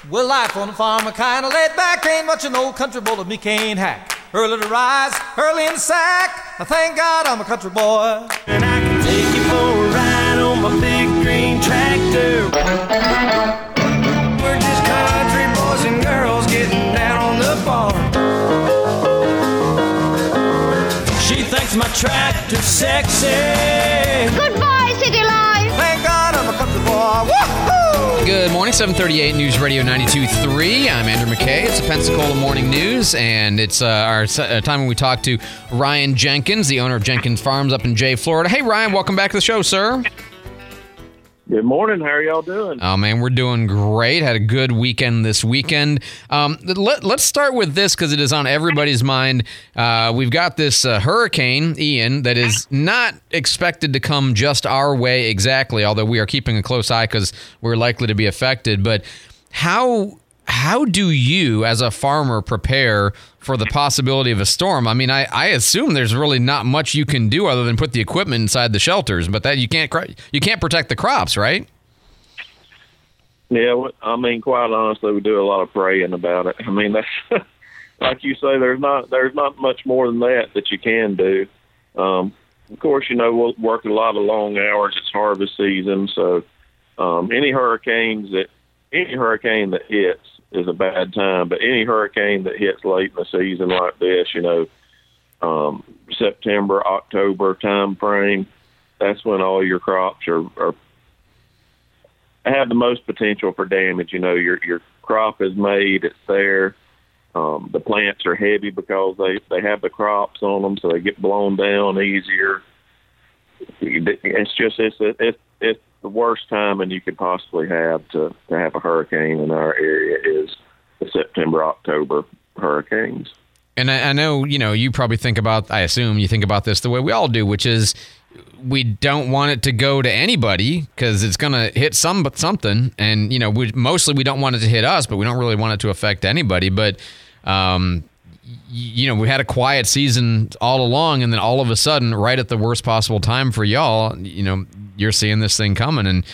Well, life on the farm, a kind of laid back. Ain't much an old country boy that me can't hack. Early to rise, early in the sack. I thank God I'm a country boy. And I can take you for a ride on my big green tractor. We're just country boys and girls getting down on the farm. She thinks my tractor's sexy. Goodbye, City Life. Thank God I'm a country boy. Woo-hoo! Good morning, 738 News Radio 92.3. I'm Andrew McKay. It's the Pensacola Morning News, and it's our time when we talk to Ryan Jenkins, the owner of Jenkins Farms up in Jay, Florida. Hey, Ryan, welcome back to the show, sir. Good morning. How are y'all doing? Oh, man, we're doing great. Had a good weekend this weekend. Let's start with this because it is on everybody's mind. We've got this Hurricane Ian that is not expected to come just our way exactly, although we are keeping a close eye because we're likely to be affected. But how do you, as a farmer, prepare for the possibility of a storm? I mean, I assume there's really not much you can do other than put the equipment inside the shelters, but that you can't protect the crops, right? Yeah, I mean, quite honestly, we do a lot of praying about it. I mean, that's like you say, there's not much more than that you can do. Of course, we'll work a lot of long hours. It's harvest season, so any hurricane that hits is a bad time, but any hurricane that hits late in the season like this, September, October time frame, that's when all your crops are have the most potential for damage. Your crop is made, it's there. The plants are heavy because they have the crops on them, so they get blown down easier. It's the worst timing you could possibly have to have a hurricane in our area is the September, October hurricanes. And I know, you probably I assume you think about this the way we all do, which is we don't want it to go to anybody because it's going to hit something. And, we don't want it to hit us, but we don't really want it to affect anybody. But, we had a quiet season all along, and then all of a sudden, right at the worst possible time for y'all, you're seeing this thing coming, and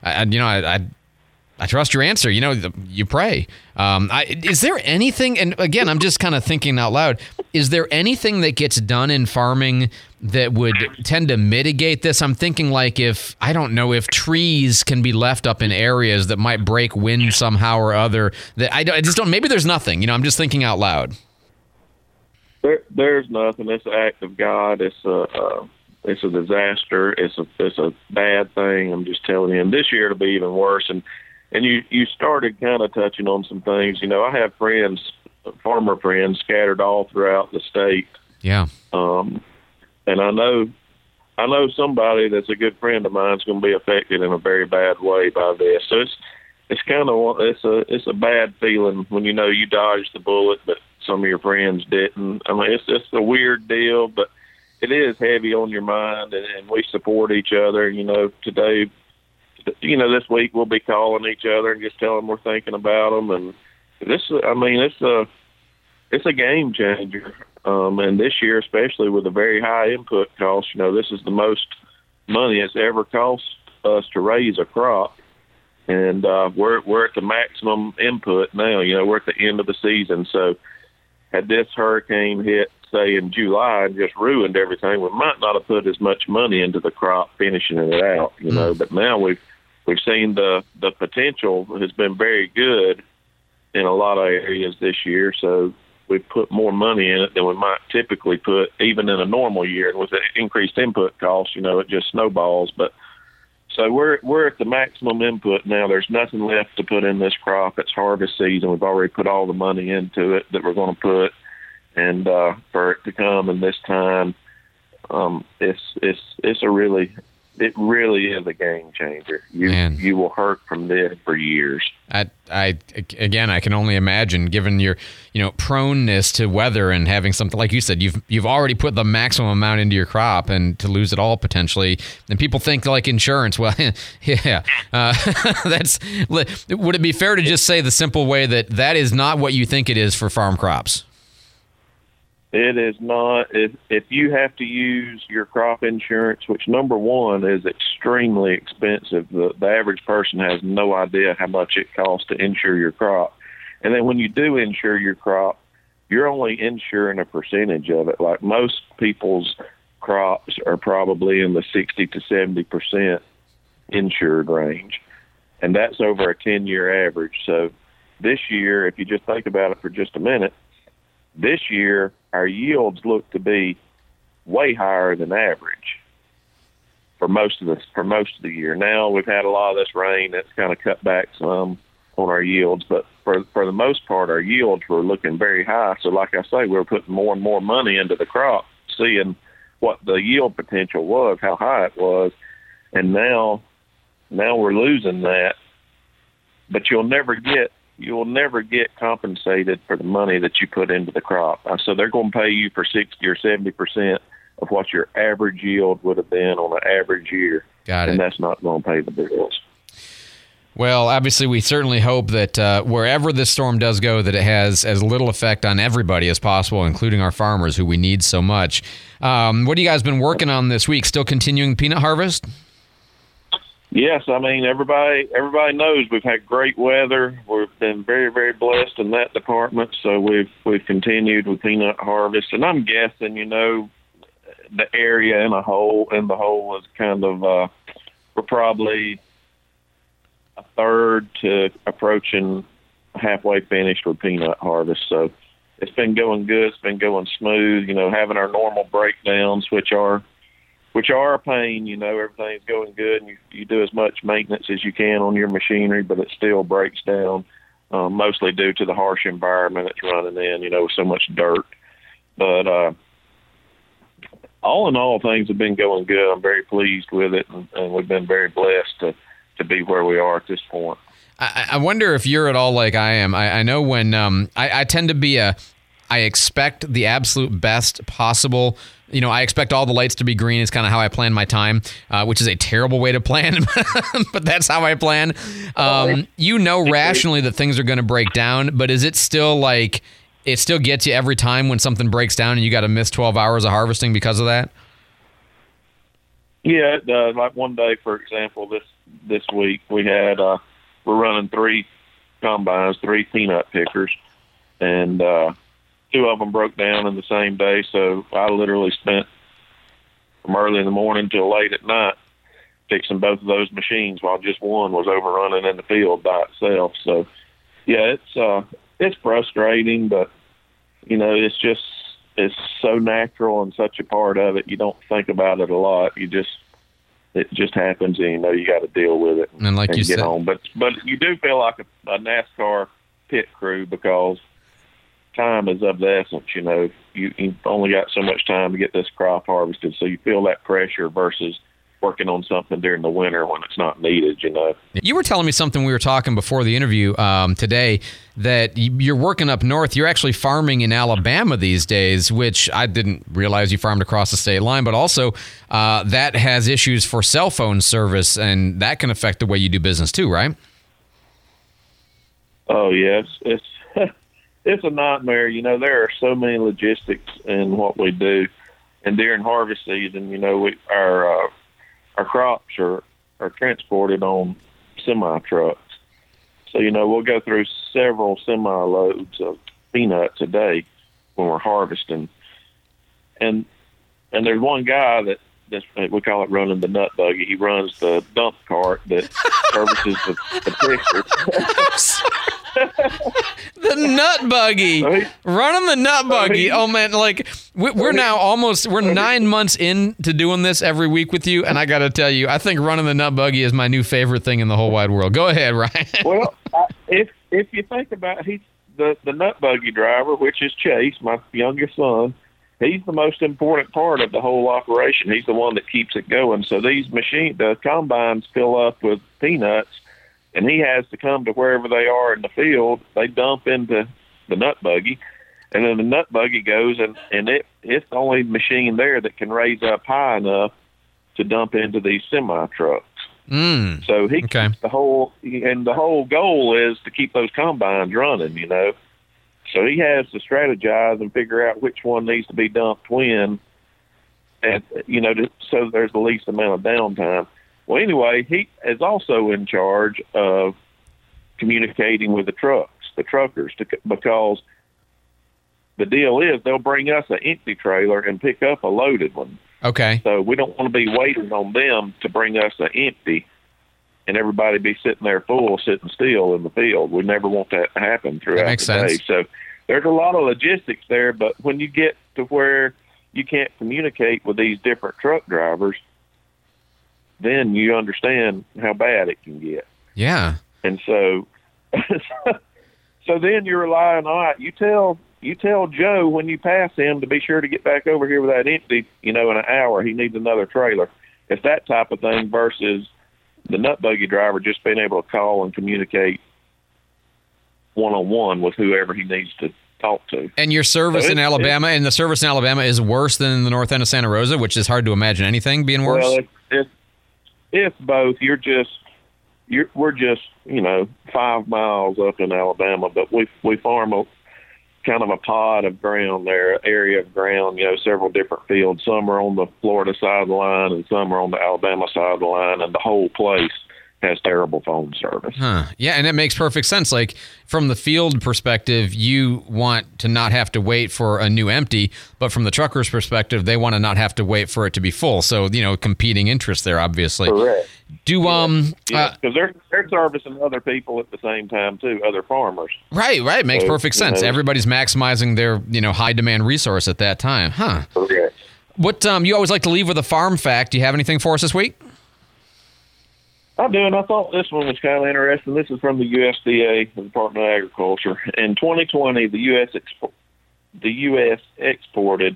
I trust your answer. You pray. Is there anything? And again, I'm just kind of thinking out loud. Is there anything that gets done in farming that would tend to mitigate this? I'm thinking like if trees can be left up in areas that might break wind somehow or other. That I just don't. Maybe there's nothing. I'm just thinking out loud. There's nothing. It's an act of God. It's a disaster. It's a bad thing. I'm just telling you. And this year it'll be even worse. And you started kind of touching on some things. I have farmer friends scattered all throughout the state. Yeah. And I know somebody that's a good friend of mine is going to be affected in a very bad way by this. So it's kind of it's a bad feeling when you dodged the bullet, but some of your friends didn't. I mean, it's just a weird deal, but it is heavy on your mind, and we support each other. Today, this week we'll be calling each other and just telling them we're thinking about them. And it's a game changer. And this year, especially with a very high input cost, this is the most money it's ever cost us to raise a crop. And we're at the maximum input now. We're at the end of the season. So had this hurricane hit, say, in July and just ruined everything, we might not have put as much money into the crop finishing it out, But now we've seen the potential has been very good in a lot of areas this year. So we've put more money in it than we might typically put even in a normal year. And with the increased input costs, it just snowballs. But so we're at the maximum input now. There's nothing left to put in this crop. It's harvest season. We've already put all the money into it that we're going to put, and for it to come in this time, it really is a game changer. You will hurt from this for years. I can only imagine, given your proneness to weather and having something like you said, you've already put the maximum amount into your crop, and to lose it all potentially. And people think like insurance. Well, yeah, would it be fair to just say the simple way that is not what you think it is for farm crops? It is not. If you have to use your crop insurance, which number one is extremely expensive, the average person has no idea how much it costs to insure your crop. And then when you do insure your crop, you're only insuring a percentage of it. Like most people's crops are probably in the 60 to 70% insured range. And that's over a 10-year average. So this year, if you just think about it for just a minute, this year our yields look to be way higher than average for most of the year. Now we've had a lot of this rain that's kind of cut back some on our yields, but for the most part our yields were looking very high. So like I say, we were putting more and more money into the crop, seeing what the yield potential was, how high it was, and now we're losing that. But you'll never get compensated for the money that you put into the crop. So they're going to pay you for 60 or 70% of what your average yield would have been on an average year. Got it. And that's not going to pay the bills. Well, obviously, we certainly hope that wherever this storm does go, that it has as little effect on everybody as possible, including our farmers, who we need so much. What have you guys been working on this week? Still continuing peanut harvest? Yes, I mean, everybody knows we've had great weather. We've been very, very blessed in that department, so we've continued with peanut harvest. And I'm guessing, the area in the whole is kind of we're probably a third to approaching halfway finished with peanut harvest. So it's been going good. It's been going smooth. Having our normal breakdowns, which are a pain. Everything's going good, and you do as much maintenance as you can on your machinery, but it still breaks down, mostly due to the harsh environment it's running in, with so much dirt. But all in all, things have been going good. I'm very pleased with it, and we've been very blessed to be where we are at this point. I wonder if you're at all like I am. I know when I tend to be I expect the absolute best possible. I expect all the lights to be green. It's kind of how I plan my time, which is a terrible way to plan, but that's how I plan. Rationally that things are going to break down, but is it still like it still gets you every time when something breaks down and you got to miss 12 hours of harvesting because of that? Yeah, it does. Like one day, for example, this week we had we're running 3 combines, 3 peanut pickers, and 2 of them broke down in the same day. So I literally spent from early in the morning till late at night fixing both of those machines while just one was overrunning in the field by itself. So yeah, it's frustrating, but it's so natural and such a part of it. You don't think about it a lot. It just happens, and you got to deal with it and like you get said, home. But you do feel like a NASCAR pit crew because time is of the essence. You've only got so much time to get this crop harvested, so you feel that pressure versus working on something during the winter when it's not needed. You were telling me something we were talking before the interview today, that you're working up north. You're actually farming in Alabama these days, which I didn't realize you farmed across the state line, but also that has issues for cell phone service, and that can affect the way you do business too, right? Oh yes, it's a nightmare. There are so many logistics in what we do, and during harvest season, our crops are transported on semi-trucks. So, we'll go through several semi-loads of peanuts a day when we're harvesting. And there's one guy that we call it running the nut buggy. He runs the dump cart that services the pickers. The nut buggy. Running the nut buggy. Oh, man, we're now we're 9 months into doing this every week with you, and I got to tell you, I think running the nut buggy is my new favorite thing in the whole wide world. Go ahead, Ryan. Well, if you think about it, he's the nut buggy driver, which is Chase, my youngest son. He's the most important part of the whole operation. He's the one that keeps it going. So the combines fill up with peanuts, and he has to come to wherever they are in the field. They dump into the nut buggy, and then the nut buggy goes, and it's the only machine there that can raise up high enough to dump into these semi-trucks. So he keeps the whole goal is to keep those combines running, So he has to strategize and figure out which one needs to be dumped when, and so there's the least amount of downtime. Well, anyway, he is also in charge of communicating with the truckers, because the deal is they'll bring us an empty trailer and pick up a loaded one. Okay. So we don't want to be waiting on them to bring us an empty and everybody be sitting there full, sitting still in the field. We never want that to happen throughout makes the day. sense. So there's a lot of logistics there, but when you get to where you can't communicate with these different truck drivers, then you understand how bad it can get. Yeah. And so then you're relying on it. You tell Joe when you pass him to be sure to get back over here with that empty, in an hour. He needs another trailer. It's that type of thing versus the nut buggy driver just being able to call and communicate one-on-one with whoever he needs to talk to. And your service in Alabama, and the service in Alabama is worse than the north end of Santa Rosa, which is hard to imagine anything being worse. Well, it's both. We're just 5 miles up in Alabama, but we farm a kind of a pod of ground there, area of ground, several different fields. Some are on the Florida side of the line and some are on the Alabama side of the line, and the whole place has terrible phone service. Huh. Yeah, and it makes perfect sense. Like, from the field perspective, you want to not have to wait for a new empty, but from the trucker's perspective, they want to not have to wait for it to be full. So, competing interests there, obviously. Correct. Because they're servicing other people at the same time too, other farmers. Right. Makes perfect sense. Everybody's maximizing their, high demand resource at that time. Huh. Correct. What you always like to leave with a farm fact. Do you have anything for us this week? I do, and I thought this one was kind of interesting. This is from the USDA, the Department of Agriculture. In 2020, the U.S. exported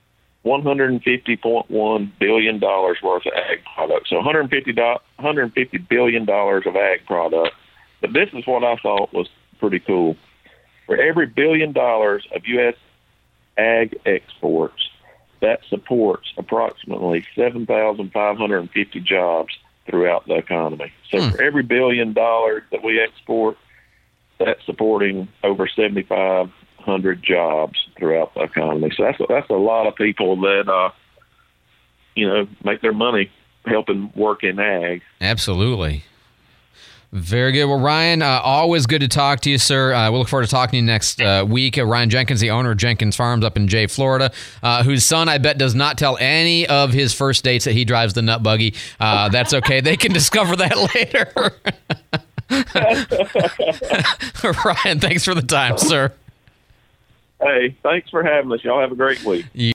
$150.1 billion worth of ag products. So $150 billion of ag product. But this is what I thought was pretty cool. For every $1 billion of U.S. ag exports, that supports approximately 7,550 jobs throughout the economy. So for every $1 billion that we export, that's supporting over 7,500 jobs throughout the economy. So that's a lot of people that make their money helping work in ag. Absolutely. Very good. Well, Ryan, always good to talk to you, sir. We'll look forward to talking to you next week. Ryan Jenkins, the owner of Jenkins Farms up in Jay, Florida, whose son, I bet, does not tell any of his first dates that he drives the nut buggy. That's okay. They can discover that later. Ryan, thanks for the time, sir. Hey, thanks for having us. Y'all have a great week.